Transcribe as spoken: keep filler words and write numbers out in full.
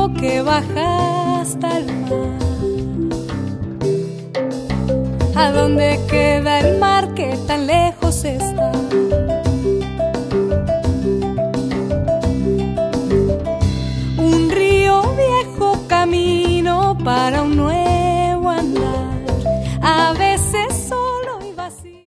río que baja hasta el mar. ¿A dónde queda el mar que tan lejos está?